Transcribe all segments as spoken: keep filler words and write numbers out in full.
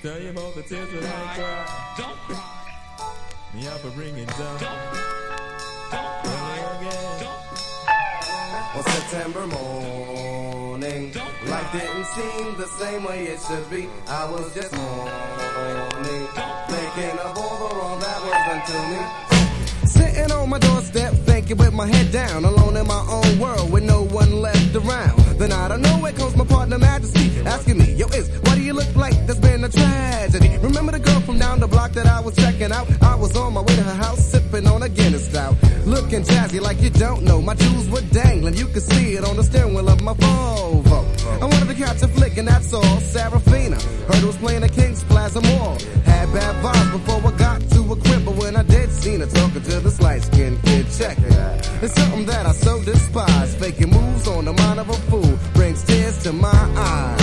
Tell you about the tears that I cry. Don't cry. Me have a ringing down. Don't cry again. On September morning, life didn't seem the same way it should be. I was just mourning, thinking of all the wrong that was done to me. Sitting on my doorstep, thinking with my head down, alone in my own world with no one left around. Then out of nowhere comes my partner Majesty, asking me, yo, Is, why do you look like there's been a tragedy? Remember the girl from down the block that I was checking out? I was on my way to her house, sipping on a Guinness stout, looking jazzy like you don't know. My jewels were dangling, you could see it on the steering wheel of my Volvo. I wanted to catch a flick and that's all, Serafina. Heard it was playing at King's Plaza Mall. Had bad vibes before I got to a crib, but when I did, seen her talking to this light-skinned kid. Check it out. It's something that I so despise. Faking moves on the mind of a fool brings tears to my eyes.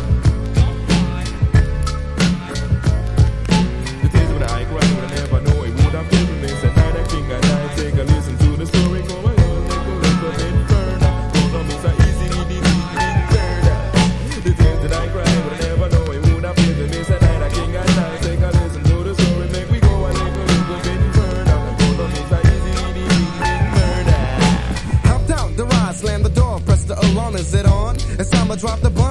The tears when I cry, but I never know it would have been me. Said night I king and I take a listen to the story. Go my own, make a little bit further. Don't know me so easy, need it, need it further. The tears that I cry, but I never know it would have been me. Said night I king and I take a listen to the story. Make we go a little, little bit further. Don't know me so easy, need it, need it murder. Hopped out the ride, slammed the door, pressed the alarm, is it on? It's time I drop the ball.